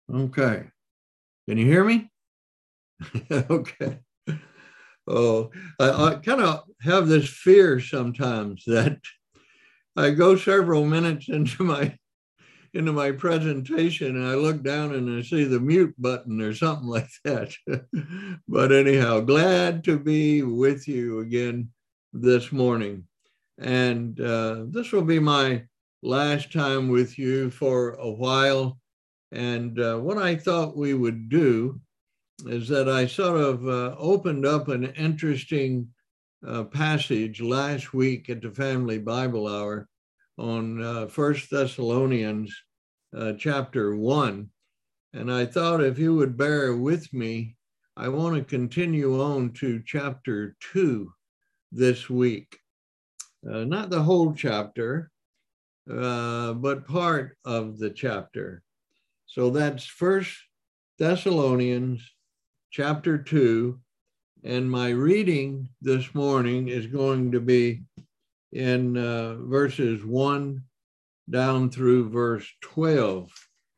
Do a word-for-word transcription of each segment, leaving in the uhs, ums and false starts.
Okay. Can you hear me? Okay. Oh, I, I kind of have this fear sometimes that I go several minutes into my into my presentation and I look down and I see the mute button or something like that. But anyhow, glad to be with you again this morning. And uh, this will be my last time with you for a while. And uh, what I thought we would do is that I sort of uh, opened up an interesting uh, passage last week at the Family Bible Hour on uh, First Thessalonians uh, chapter one. And I thought if you would bear with me, I want to continue on to chapter two this week. Uh, not the whole chapter, uh, but part of the chapter. So that's First Thessalonians chapter two, and my reading this morning is going to be in uh, verses one down through verse twelve.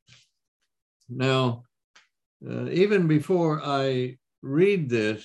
Now, uh, even before I read this,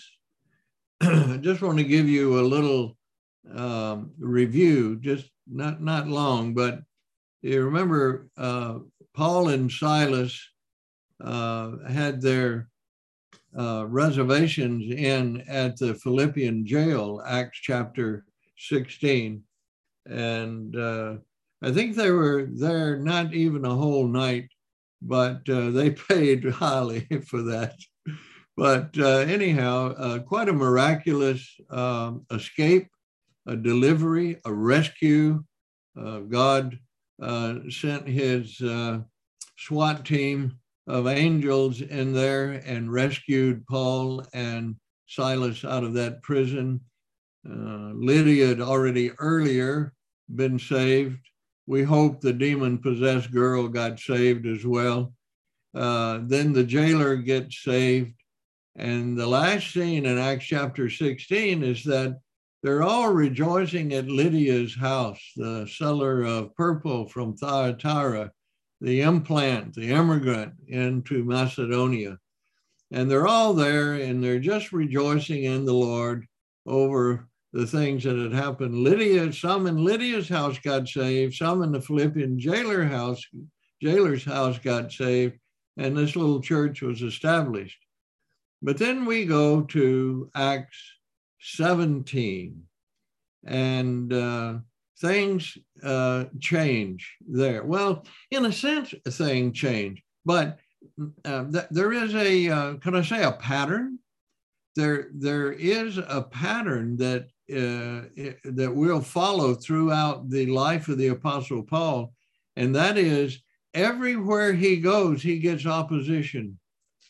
I just want to give you a little um, review, just not, not long, but you remember uh, Paul and Silas uh, had their uh, reservations in at the Philippian jail, Acts chapter sixteen. And uh, I think they were there not even a whole night, but uh, they paid highly for that. But uh, anyhow, uh, quite a miraculous uh, escape, a delivery, a rescue. Uh, God uh, sent his uh, SWAT team of angels in there and rescued Paul and Silas out of that prison. Uh, Lydia had already earlier been saved. We hope the demon-possessed girl got saved as well. Uh, then the jailer gets saved. And the last scene in Acts chapter sixteen is that they're all rejoicing at Lydia's house, the seller of purple from Thyatira, the implant, the immigrant into Macedonia. And they're all there and they're just rejoicing in the Lord over the things that had happened. Lydia, some in Lydia's house got saved, some in the Philippian jailer house, jailer's house got saved, and this little church was established. But then we go to Acts seventeen, and uh, things uh, change there. Well, in a sense, a thing changed, but uh, th- there is a, uh, can I say a pattern? There, there is a pattern that uh, it, that we'll follow throughout the life of the Apostle Paul, and that is everywhere he goes, he gets opposition.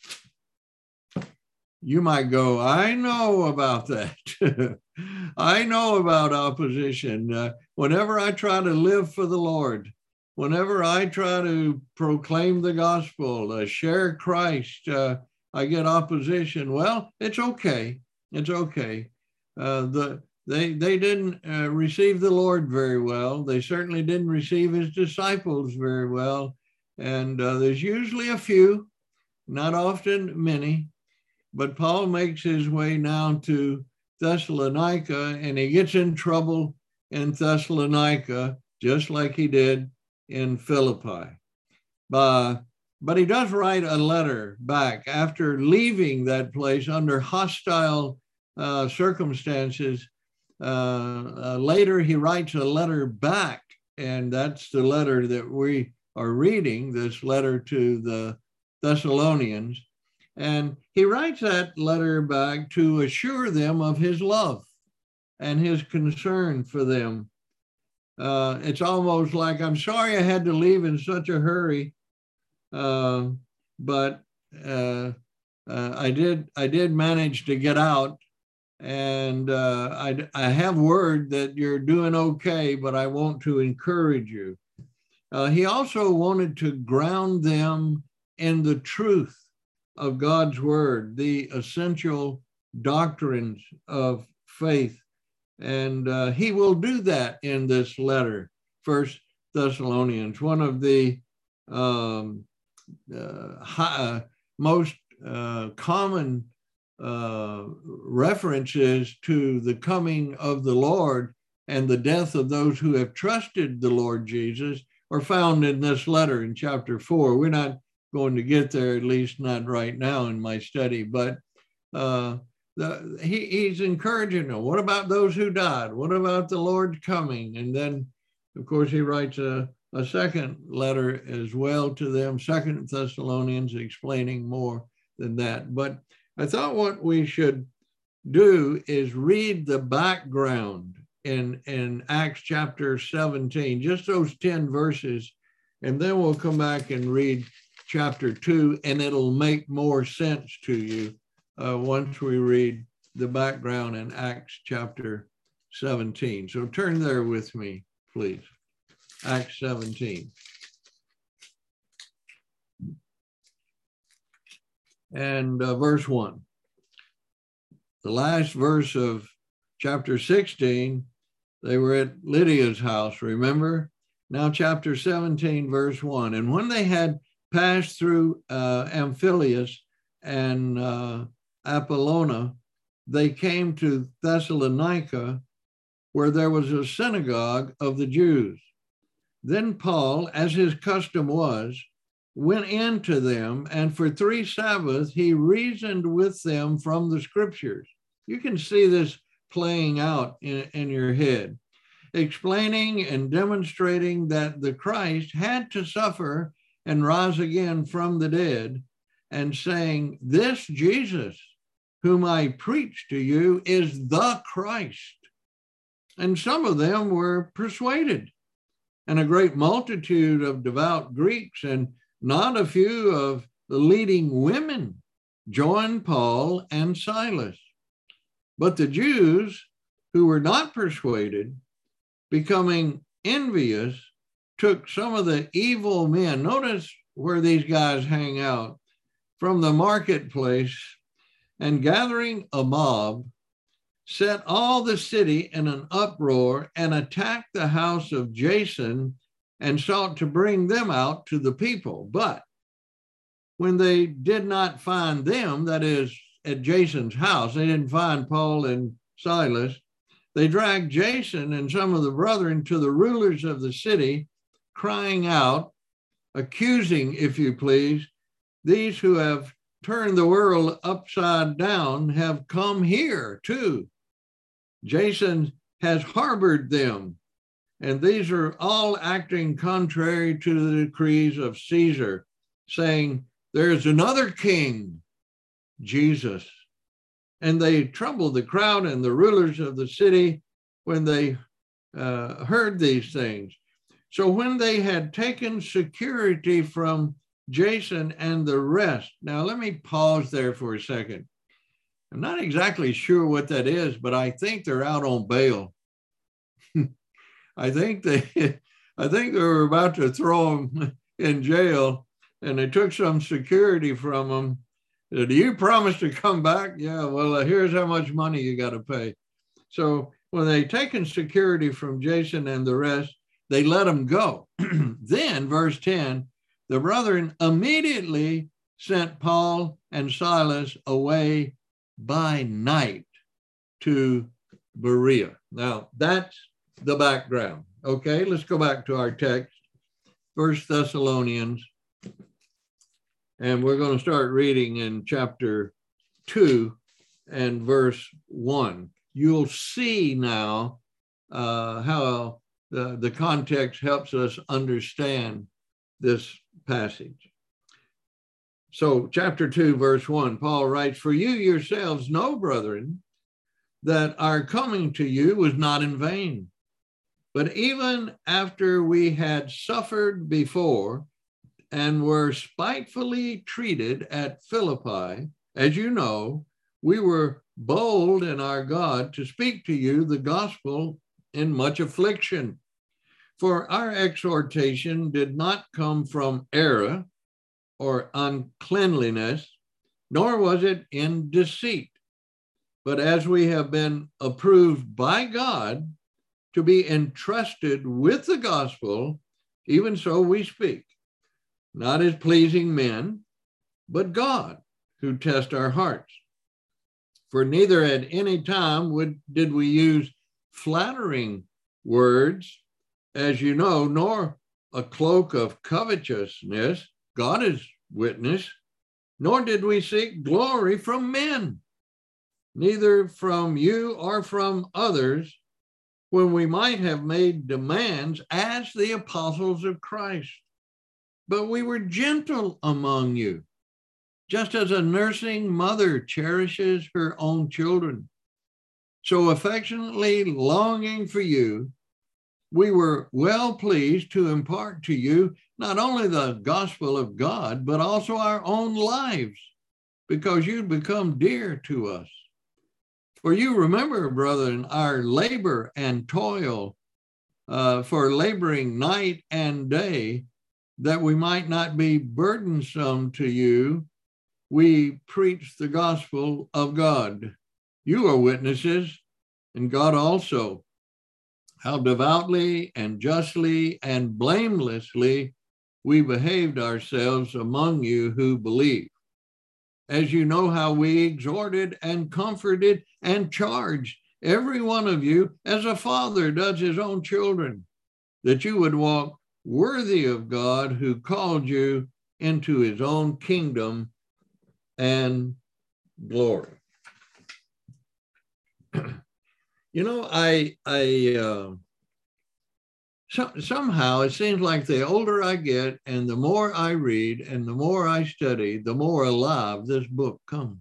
You might go, I know about that. I know about opposition. Uh, whenever I try to live for the Lord, whenever I try to proclaim the gospel, uh, share Christ, uh, I get opposition. Well, it's okay. It's okay. Uh, the they they didn't uh, receive the Lord very well. They certainly didn't receive his disciples very well. And uh, there's usually a few, not often many. But Paul makes his way now to Thessalonica, and he gets in trouble in Thessalonica, just like he did in Philippi. Uh, but he does write a letter back after leaving that place under hostile uh, circumstances. Uh, uh, later, he writes a letter back, and that's the letter that we are reading, this letter to the Thessalonians. And he writes that letter back to assure them of his love and his concern for them. Uh, it's almost like, I'm sorry I had to leave in such a hurry, uh, but uh, uh, I did I did manage to get out, and uh, I, I have word that you're doing okay, but I want to encourage you. Uh, he also wanted to ground them in the truth of God's word, the essential doctrines of faith. And uh, he will do that in this letter, First Thessalonians. One of the um, uh, high, uh, most uh, common uh, references to the coming of the Lord and the death of those who have trusted the Lord Jesus are found in this letter in chapter four. We're not going to get there, at least not right now in my study, but uh, the, he, he's encouraging them. What about those who died? What about the Lord coming? And then, of course, he writes a, a second letter as well to them, Second Thessalonians, explaining more than that. But I thought what we should do is read the background in, in Acts chapter seventeen, just those ten verses, and then we'll come back and read chapter two, and it'll make more sense to you uh, once we read the background in Acts chapter seventeen. So turn there with me, please. Acts seventeen. And uh, verse one. The last verse of chapter sixteen, they were at Lydia's house, remember? Now chapter seventeen, verse one. And when they had passed through uh, Amphipolis and uh, Apollonia, they came to Thessalonica, where there was a synagogue of the Jews. Then Paul, as his custom was, went in to them, and for three Sabbaths he reasoned with them from the scriptures. You can see this playing out in, in your head, explaining and demonstrating that the Christ had to suffer and rise again from the dead, and saying, this Jesus, whom I preach to you, is the Christ. And some of them were persuaded, and a great multitude of devout Greeks and not a few of the leading women joined Paul and Silas. But the Jews who were not persuaded, becoming envious, took some of the evil men, notice where these guys hang out, from the marketplace, and gathering a mob, set all the city in an uproar and attacked the house of Jason and sought to bring them out to the people. But when they did not find them, that is, at Jason's house, they didn't find Paul and Silas, they dragged Jason and some of the brethren to the rulers of the city, crying out, accusing, if you please, these who have turned the world upside down have come here too. Jason has harbored them, and these are all acting contrary to the decrees of Caesar, saying, there's another king, Jesus. And they troubled the crowd and the rulers of the city when they uh, heard these things. So when they had taken security from Jason and the rest, now let me pause there for a second. I'm not exactly sure what that is, but I think they're out on bail. I think they, I think they were about to throw them in jail, and they took some security from them. Do you promise to come back? Yeah, well, uh, here's how much money you got to pay. So when they taken security from Jason and the rest, they let them go. Then, verse ten, the brethren immediately sent Paul and Silas away by night to Berea. Now, that's the background. Okay, let's go back to our text, First Thessalonians, and we're going to start reading in chapter two and verse one. You'll see now uh, how the, the context helps us understand this passage. So chapter two, verse one, Paul writes, for you yourselves know, brethren, that our coming to you was not in vain. But even after we had suffered before and were spitefully treated at Philippi, as you know, we were bold in our God to speak to you the gospel in much affliction. For our exhortation did not come from error or uncleanliness, nor was it in deceit. But as we have been approved by God to be entrusted with the gospel, even so we speak, not as pleasing men, but God, who tests our hearts. For neither at any time would, did we use flattering words, as you know, nor a cloak of covetousness, God is witness, nor did we seek glory from men, neither from you or from others, when we might have made demands as the apostles of Christ. But we were gentle among you, just as a nursing mother cherishes her own children. So affectionately longing for you, we were well pleased to impart to you not only the gospel of God, but also our own lives, because you'd become dear to us. For you remember, brethren, our labor and toil uh, for laboring night and day, that we might not be burdensome to you. We preach the gospel of God. You are witnesses, and God also, how devoutly and justly and blamelessly we behaved ourselves among you who believe. As you know how we exhorted and comforted and charged every one of you as a father does his own children, that you would walk worthy of God who called you into his own kingdom and glory. You know, I, I, uh, so, somehow it seems like the older I get and the more I read and the more I study, the more alive this book comes.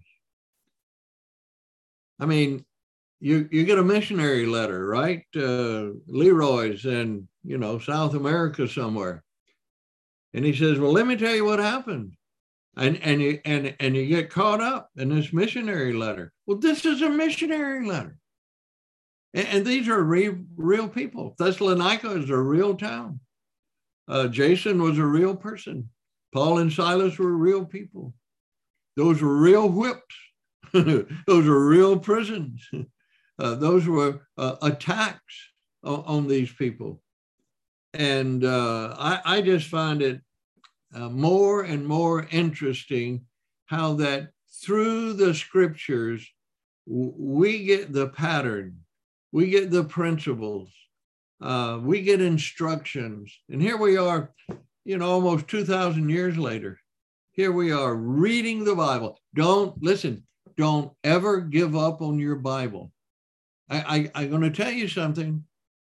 I mean, you, you get a missionary letter, right? Uh, Leroy's in, you know, South America somewhere. And he says, well, let me tell you what happened. And, and, you, and, and you get caught up in this missionary letter. Well, this is a missionary letter. And, and these are real, real people. Thessalonica is a real town. Uh, Jason was a real person. Paul and Silas were real people. Those were real whips. Those were real prisons. Uh, those were uh, attacks on, on these people. And uh, I, I just find it uh, more and more interesting how that through the scriptures, w- we get the pattern, we get the principles, uh, we get instructions. And here we are, you know, almost two thousand years later. Here we are reading the Bible. Don't, listen, don't ever give up on your Bible. I, I, I'm going to tell you something.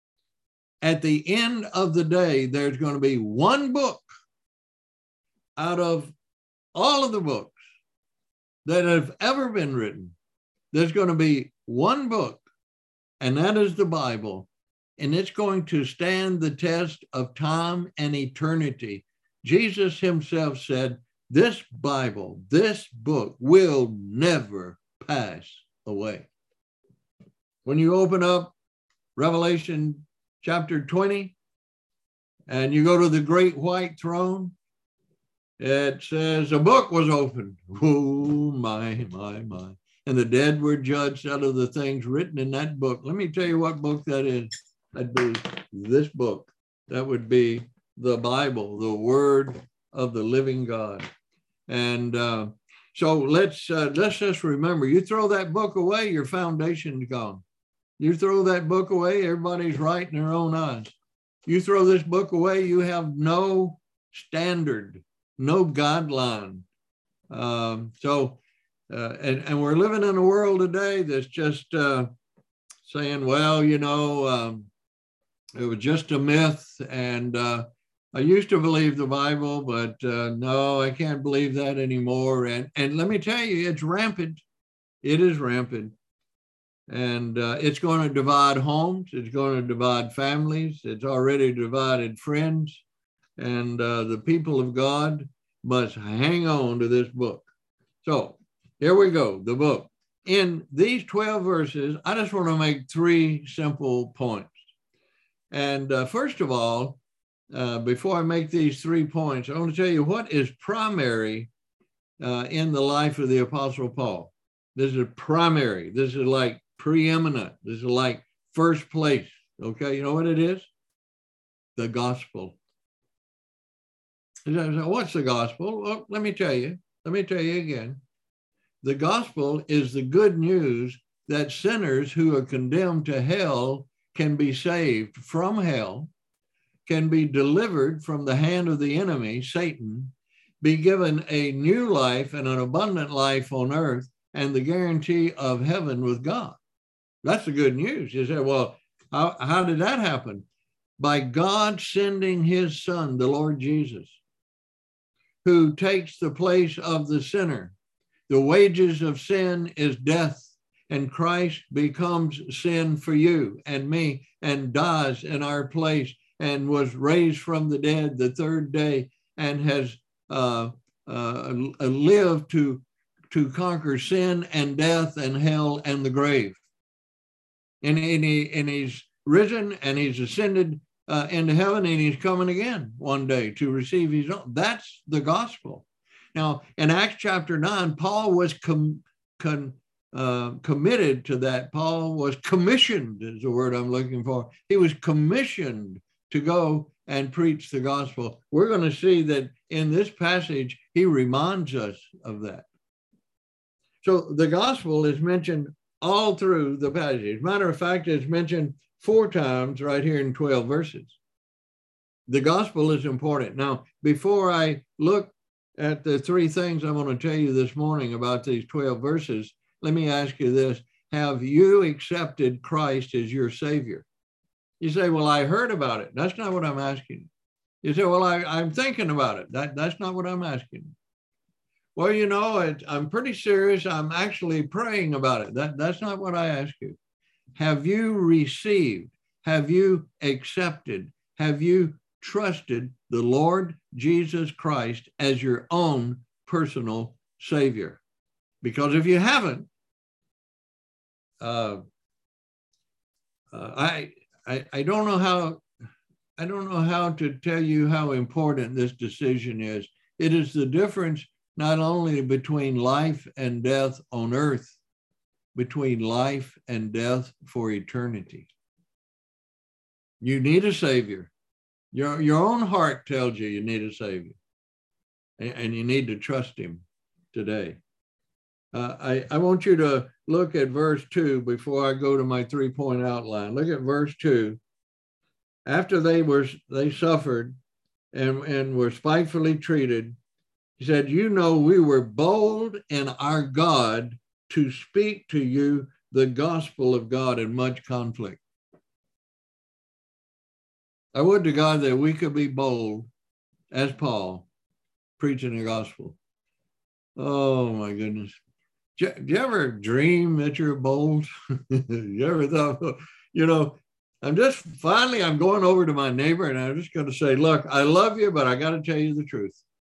At the end of the day, there's going to be one book out of all of the books that have ever been written. There's going to be one book, and that is the Bible. And it's going to stand the test of time and eternity. Jesus himself said, this Bible, this book will never pass away. When you open up Revelation chapter twenty and you go to the great white throne, it says a book was opened. Oh, my, my, my. And the dead were judged out of the things written in that book. Let me tell you what book that is. That'd be this book. That would be the Bible, the word of the living God. And uh, so let's uh, let's just remember, you throw that book away, your foundation's gone. You throw that book away, everybody's right in their own eyes. You throw this book away, you have no standard, no guideline. Um, so, uh, and, and we're living in a world today that's just uh, saying, well, you know, um, it was just a myth. And uh, I used to believe the Bible, but uh, no, I can't believe that anymore. And, and let me tell you, it's rampant. It is rampant. And uh, it's going to divide homes. It's going to divide families. It's already divided friends. And uh, the people of God must hang on to this book. So here we go, the book. In these twelve verses, I just want to make three simple points. And uh, first of all, uh, before I make these three points, I want to tell you what is primary uh, in the life of the Apostle Paul. This is primary. This is like preeminent. This is like first place. Okay, you know what it is? The gospel. What's the gospel? Well, let me tell you. Let me tell you again. The gospel is the good news that sinners who are condemned to hell can be saved from hell, can be delivered from the hand of the enemy, Satan, be given a new life and an abundant life on earth, and the guarantee of heaven with God. That's the good news. You say, well, how, how did that happen? By God sending his son, the Lord Jesus, who takes the place of the sinner. The wages of sin is death, and Christ becomes sin for you and me and dies in our place and was raised from the dead the third day and has uh, uh, lived to, to conquer sin and death and hell and the grave. And, and, he, and he's risen and he's ascended uh, into heaven, and he's coming again one day to receive his own. That's the gospel. Now, in Acts chapter nine, Paul was com, con, uh, committed to that. Paul was commissioned, is the word I'm looking for. He was commissioned to go and preach the gospel. We're going to see that in this passage, he reminds us of that. So the gospel is mentioned all through the passage. Matter of fact, it's mentioned four times right here in twelve verses. The gospel is important. Now, before I look at the three things I'm going to tell you this morning about these twelve verses, let me ask you this. Have you accepted Christ as your Savior? You say, well, I heard about it. That's not what I'm asking. You say, well, I, I'm thinking about it. That, that's not what I'm asking. Well, you know, it, I'm pretty serious. I'm actually praying about it. That, that's not what I ask you. Have you received? Have you accepted? Have you trusted the Lord Jesus Christ as your own personal Savior? Because if you haven't, uh, uh, I, I I don't know how I don't know how to tell you how important this decision is. It is the difference not only between life and death on earth, between life and death for eternity. You need a Savior. Your, your own heart tells you you need a Savior, and, and you need to trust him today. Uh, I, I want you to look at verse two before I go to my three-point outline. Look at verse two. After they were they suffered and, and were spitefully treated, he said, you know, we were bold in our God to speak to you the gospel of God in much conflict. I would to God that we could be bold as Paul preaching the gospel. Oh my goodness. Do you ever dream that you're bold? You ever thought, you know, I'm just finally, I'm going over to my neighbor and I'm just going to say, look, I love you, but I got to tell you the truth.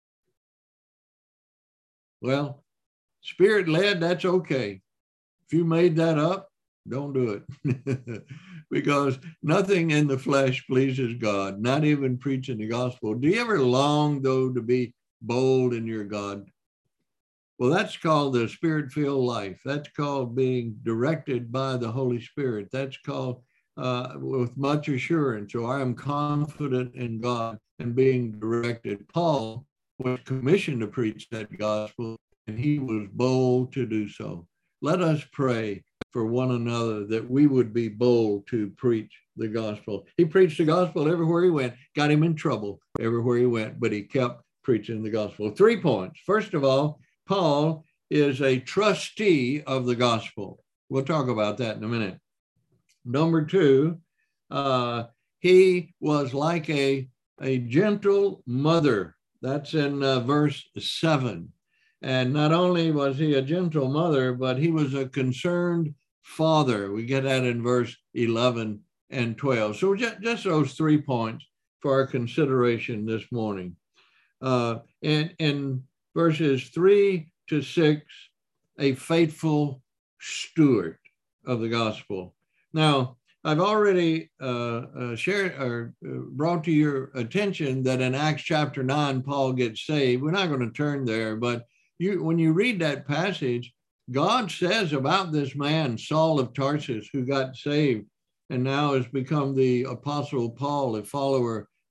Well, Spirit led, that's okay. If you made that up, don't do it. Because nothing in the flesh pleases God, not even preaching the gospel. Do you ever long, though, to be bold in your God? Well, that's called the Spirit-filled life. That's called being directed by the Holy Spirit. That's called uh, with much assurance. So I am confident in God and being directed. Paul was commissioned to preach that gospel, and he was bold to do so. Let us pray for one another that we would be bold to preach the gospel. He preached the gospel everywhere he went, got him in trouble everywhere he went, but he kept preaching the gospel. Three points. First of all, Paul is a trustee of the gospel. We'll talk about that in a minute. Number two, uh, he was like a, a gentle mother. That's in uh, verse seven. And not only was he a gentle mother, but he was a concerned father. We get that in verse eleven and twelve. So just, just those three points for our consideration this morning. Uh, and in verses three to six, a faithful steward of the gospel. Now, I've already uh, uh, shared or brought to your attention that in Acts chapter nine, Paul gets saved. We're not going to turn there, but you, when you read that passage, God says about this man, Saul of Tarsus, who got saved and now has become the Apostle Paul, a follower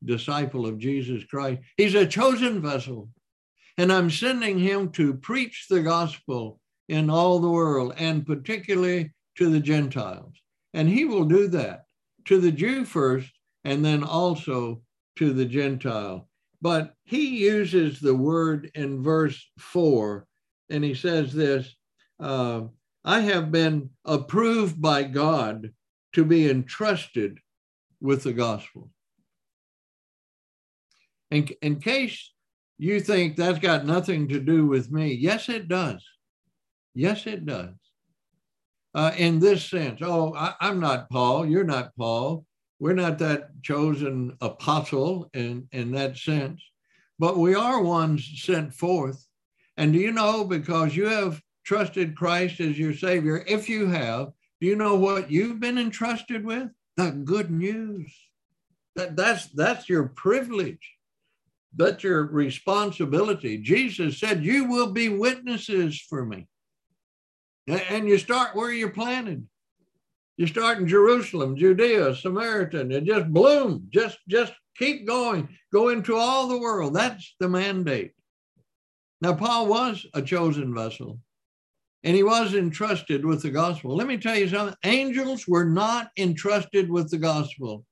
disciple of Jesus Christ. He's a chosen vessel. And I'm sending him to preach the gospel in all the world, and particularly to the Gentiles. And he will do that to the Jew first, and then also to the Gentile. But he uses the word in verse four, and he says this, uh, I have been approved by God to be entrusted with the gospel. In, in case you think that's got nothing to do with me, yes, it does. Yes, it does. Uh, in this sense, oh, I, I'm not Paul, you're not Paul. We're not that chosen apostle in, in that sense, but we are ones sent forth. And do you know, because you have trusted Christ as your Savior, if you have, do you know what you've been entrusted with? The good news. That, that's, that's your privilege. That's your responsibility. Jesus said, you will be witnesses for me. And you start where you're planted. You start in Jerusalem, Judea, Samaritan, and just bloom. Just, just keep going. Go into all the world. That's the mandate. Now, Paul was a chosen vessel, and he was entrusted with the gospel. Let me tell you something. Angels were not entrusted with the gospel.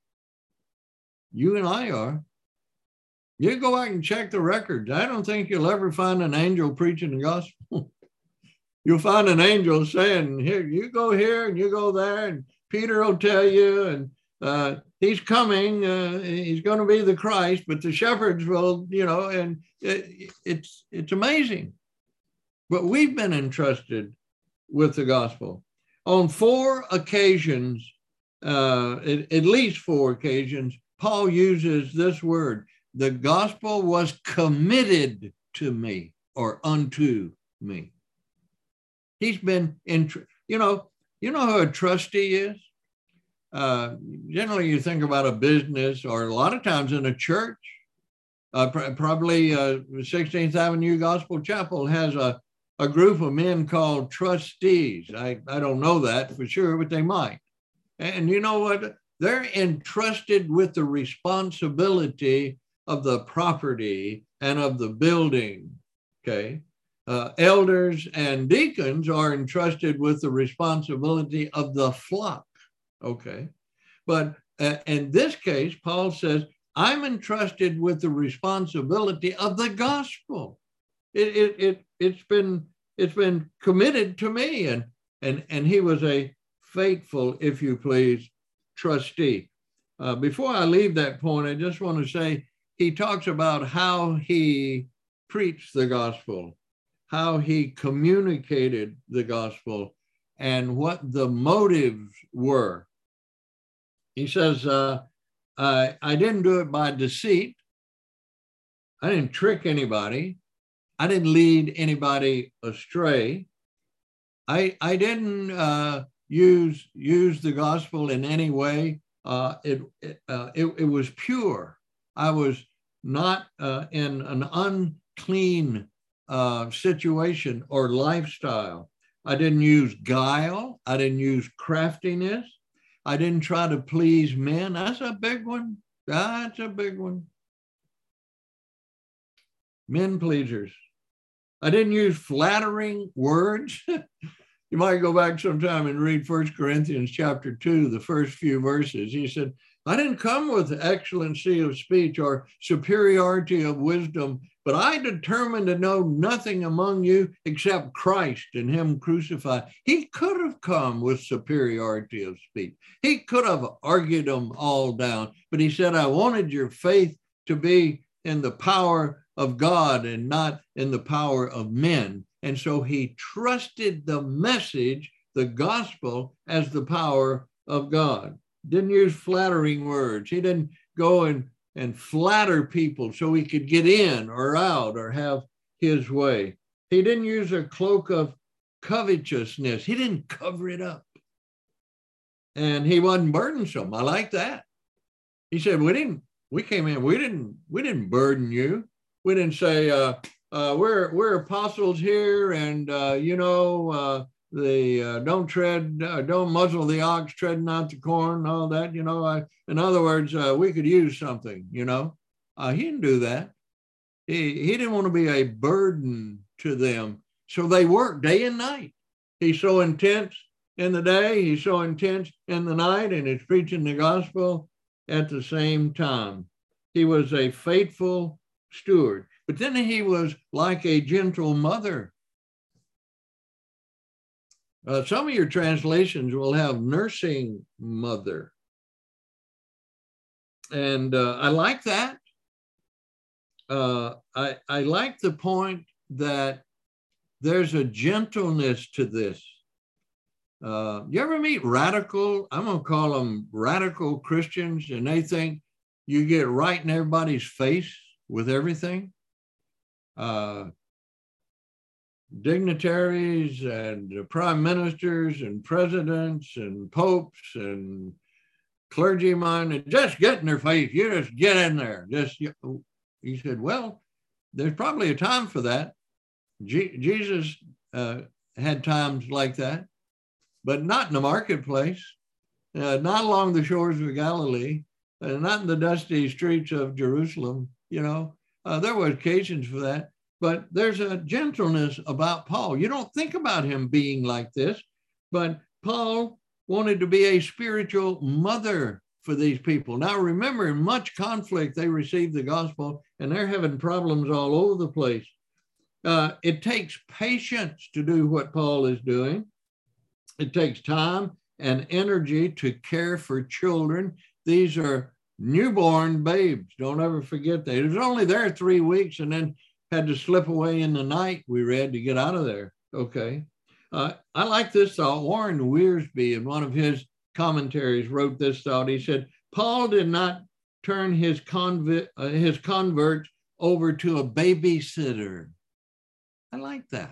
You and I are. You go back and check the records. I don't think you'll ever find an angel preaching the gospel. You'll find an angel saying, here, you go here and you go there, and Peter will tell you, and uh, he's coming, uh, he's going to be the Christ, but the shepherds will, you know, and it, it's, it's amazing. But we've been entrusted with the gospel. On four occasions, uh, at, at least four occasions, Paul uses this word, the gospel was committed to me or unto me. He's been in, you know, you know who a trustee is? Uh, generally, you think about a business, or a lot of times in a church. Uh, pr- probably uh, sixteenth Avenue Gospel Chapel has a, a group of men called trustees. I, I don't know that for sure, but they might. And you know what? They're entrusted with the responsibility of the property and of the building, okay? Uh, elders and deacons are entrusted with the responsibility of the flock, okay? But uh, in this case, Paul says, I'm entrusted with the responsibility of the gospel. It, it, it, it's been, it's been committed to me, and, and, and he was a faithful, if you please, trustee. Uh, before I leave that point, I just want to say, he talks about how he preached the gospel, how he communicated the gospel, and what the motives were. He says, uh, I, I didn't do it by deceit. I didn't trick anybody. I didn't lead anybody astray. I, I didn't uh, use, use the gospel in any way. Uh, it, it, uh, it, it was pure. I was not uh, in an unclean uh, situation or lifestyle. I didn't use guile. I didn't use craftiness. I didn't try to please men. That's a big one. That's a big one. Men pleasers. I didn't use flattering words. You might go back sometime and read First Corinthians chapter two, the first few verses. He said, I didn't come with excellency of speech or superiority of wisdom, but I determined to know nothing among you except Christ and him crucified. He could have come with superiority of speech. He could have argued them all down, but he said, I wanted your faith to be in the power of God and not in the power of men. And so he trusted the message, the gospel, as the power of God. Didn't use flattering words. He didn't go and, and flatter people so he could get in or out or have his way. He didn't use a cloak of covetousness. He didn't cover it up. And he wasn't burdensome. I like that. He said, we didn't, we came in, we didn't, we didn't burden you. We didn't say, uh, uh, we're, we're apostles here and, uh, you know, uh, the uh, don't tread, uh, don't muzzle the ox, tread not the corn, all that, you know. I, in other words, uh, we could use something, you know. Uh, he didn't do that. He, he didn't want to be a burden to them. So they worked day and night. He's so intense in the day, he's so intense in the night, and he's preaching the gospel at the same time. He was a faithful steward, but then he was like a gentle mother. Uh, some of your translations will have nursing mother. And uh, I like that. Uh, I, I like the point that there's a gentleness to this. Uh, you ever meet radical, I'm going to call them radical Christians, and they think you get right in everybody's face with everything? Uh, dignitaries and prime ministers and presidents and popes and clergymen, and just get in their face. You just get in there. Just, he said, well, there's probably a time for that. G- Jesus uh, had times like that, but not in the marketplace, uh, not along the shores of Galilee, uh, not in the dusty streets of Jerusalem. You know, uh, there were occasions for that, but there's a gentleness about Paul. You don't think about him being like this, but Paul wanted to be a spiritual mother for these people. Now, remember, in much conflict, they received the gospel, and they're having problems all over the place. Uh, it takes patience to do what Paul is doing. It takes time and energy to care for children. These are newborn babes. Don't ever forget that. It was only there three weeks and then had to slip away in the night, we read, to get out of there. Okay. Uh, I like this thought. Warren Wiersbe, in one of his commentaries, wrote this thought. He said, Paul did not turn his, conv- uh, his converts over to a babysitter. I like that.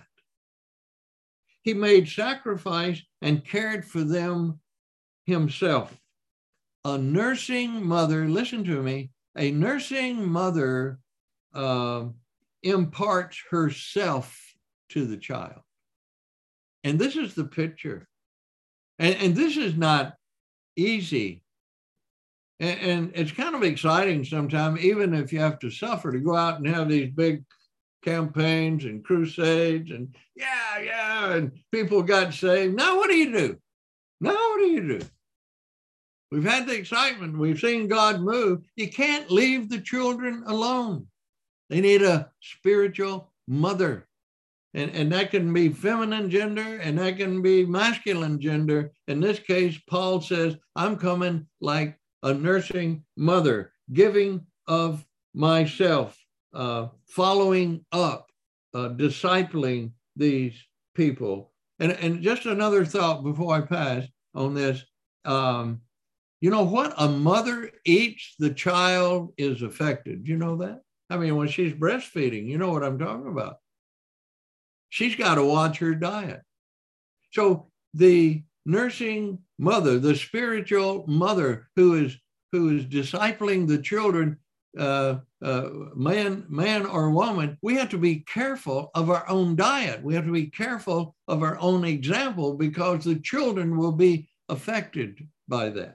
He made sacrifice and cared for them himself. A nursing mother, listen to me, a nursing mother uh, imparts herself to the child. And this is the picture. And, and this is not easy. And, and it's kind of exciting sometimes, even if you have to suffer, to go out and have these big campaigns and crusades and yeah, yeah, and people got saved. Now what do you do? Now what do you do? We've had the excitement. We've seen God move. You can't leave the children alone. They need a spiritual mother. And, and that can be feminine gender and that can be masculine gender. In this case, Paul says, I'm coming like a nursing mother, giving of myself. Uh, following up, uh, discipling these people. And, and just another thought before I pass on this. Um, you know what? A mother eats, the child is affected. You know that? I mean, when she's breastfeeding, you know what I'm talking about. She's got to watch her diet. So the nursing mother, the spiritual mother who is, who is discipling the children, Uh, uh, man, man or woman, we have to be careful of our own diet. We have to be careful of our own example because the children will be affected by that.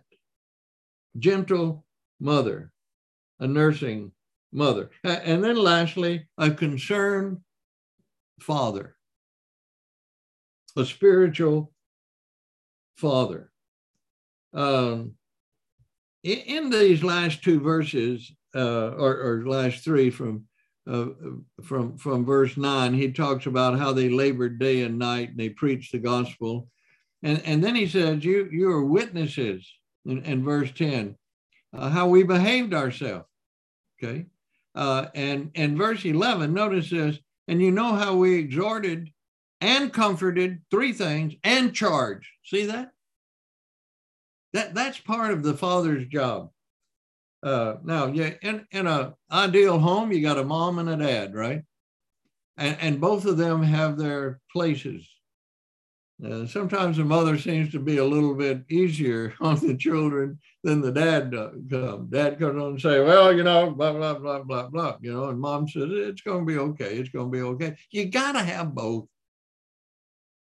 Gentle mother, a nursing mother. And then lastly, a concerned father, a spiritual father. Um, in, in these last two verses, Uh, or, or last three from uh, from from verse nine, he talks about how they labored day and night and they preached the gospel, and and then he says, "You you are witnesses." In, in verse ten, uh, how we behaved ourselves. Okay, uh, and and verse eleven, notice this, and you know how we exhorted and comforted, three things, and charged. See that? That that's part of the father's job. Uh, now, yeah, in, in an ideal home, you got a mom and a dad, right? And, and both of them have their places. Uh, sometimes the mother seems to be a little bit easier on the children than the dad does. Come. Dad comes on and say, well, you know, blah, blah, blah, blah, blah, you know, and mom says, it's going to be okay. It's going to be okay. You got to have both.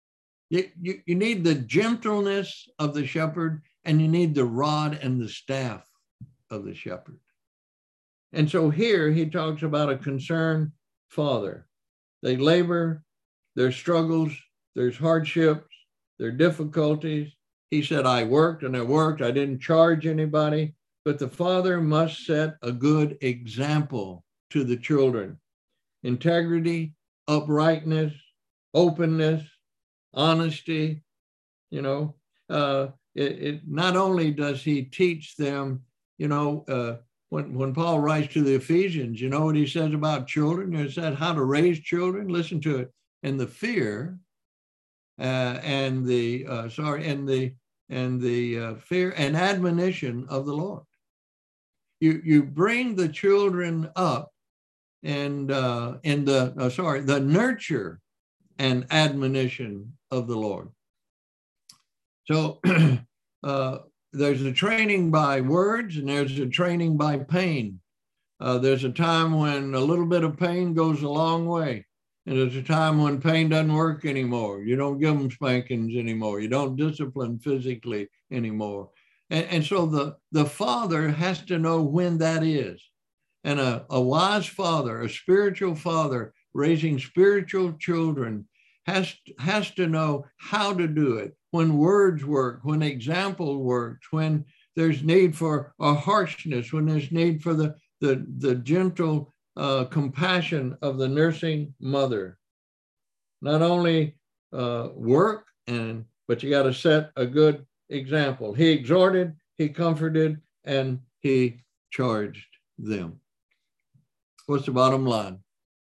You, you, you need the gentleness of the shepherd, and you need the rod and the staff of the shepherd. And so here he talks about a concerned father. They labor, there's struggles, there's hardships, there are difficulties. He said, I worked and I worked. I didn't charge anybody. But the father must set a good example to the children. Integrity, uprightness, openness, honesty. You know, uh, it, it not only does he teach them, you know, uh, when, when Paul writes to the Ephesians, you know what he says about children? He said how to raise children. Listen to it. And the fear uh, and the, uh, sorry, and the, and the uh, fear and admonition of the Lord. You, you bring the children up and uh, in the, uh, sorry, the nurture and admonition of the Lord. So uh, there's a training by words and there's a training by pain. Uh, there's a time when a little bit of pain goes a long way. And there's a time when pain doesn't work anymore. You don't give them spankings anymore. You don't discipline physically anymore. And, and so the, the father has to know when that is. And a, a wise father, a spiritual father raising spiritual children has, has to know how to do it. When words work, when example works, when there's need for a harshness, when there's need for the, the, the gentle uh, compassion of the nursing mother. Not only uh, work, and but you got to set a good example. He exhorted, he comforted, and he charged them. What's the bottom line?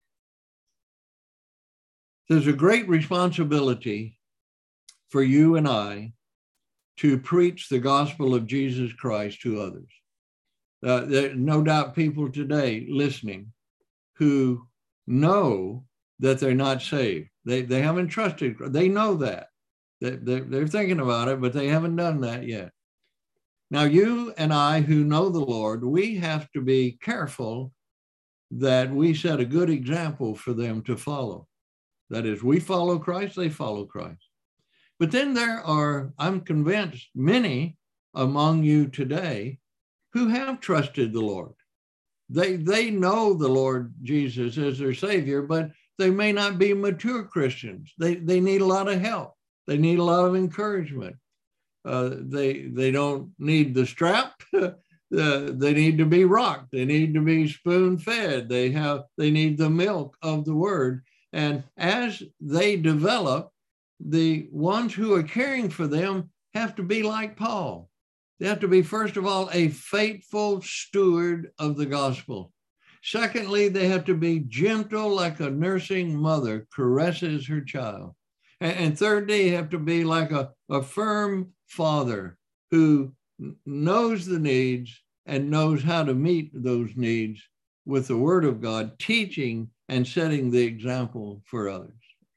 There's a great responsibility for you and I to preach the gospel of Jesus Christ to others. Uh, there are no doubt people today listening who know that they're not saved. They, they haven't trusted. They know that. They, they're, they're thinking about it, but they haven't done that yet. Now, you and I who know the Lord, we have to be careful that we set a good example for them to follow. That is, we follow Christ, they follow Christ. But then there are, I'm convinced, many among you today who have trusted the Lord. They, they know the Lord Jesus as their Savior, but they may not be mature Christians. They, they need a lot of help. They need a lot of encouragement. Uh, they, they don't need the strap. uh, they need to be rocked. They need to be spoon-fed. They have, they need the milk of the word. And as they develop, the ones who are caring for them have to be like Paul. They have to be, first of all, a faithful steward of the gospel. Secondly, they have to be gentle like a nursing mother caresses her child. And, and thirdly, they have to be like a, a firm father who knows the needs and knows how to meet those needs with the word of God, teaching and setting the example for others.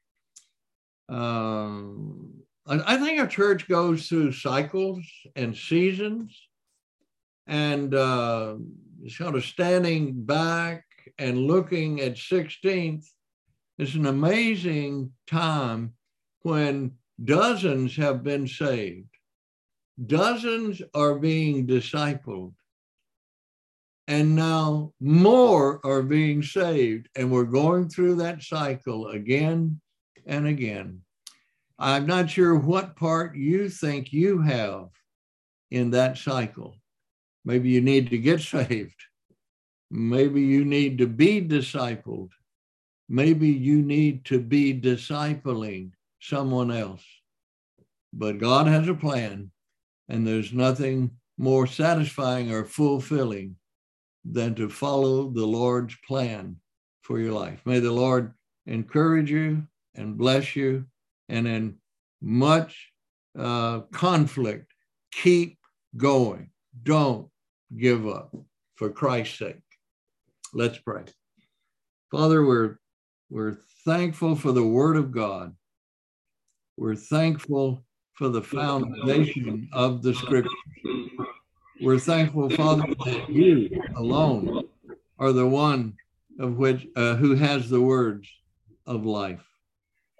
Um, I think a church goes through cycles and seasons, and uh, sort of standing back and looking at sixteenth is an amazing time when dozens have been saved. Dozens are being discipled, and now more are being saved, and we're going through that cycle again and again. I'm not sure what part you think you have in that cycle. Maybe you need to get saved. Maybe you need to be discipled. Maybe you need to be discipling someone else. But God has a plan, and there's nothing more satisfying or fulfilling than to follow the Lord's plan for your life. May the Lord encourage you and bless you, and in much uh, conflict, keep going. Don't give up for Christ's sake. Let's pray. Father, we're, we're thankful for the word of God. We're thankful for the foundation of the scriptures. We're thankful, Father, that you alone are the one of which uh, who has the words of life.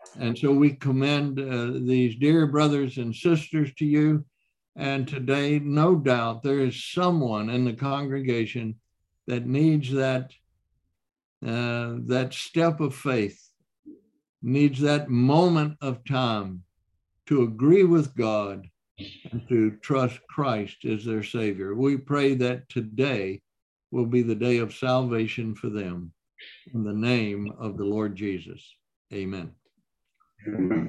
And so we commend uh, these dear brothers and sisters to you. And today, no doubt, there is someone in the congregation that needs that, uh, that step of faith, needs that moment of time to agree with God and to trust Christ as their Savior. We pray that today will be the day of salvation for them. In the name of the Lord Jesus. Amen. Amen.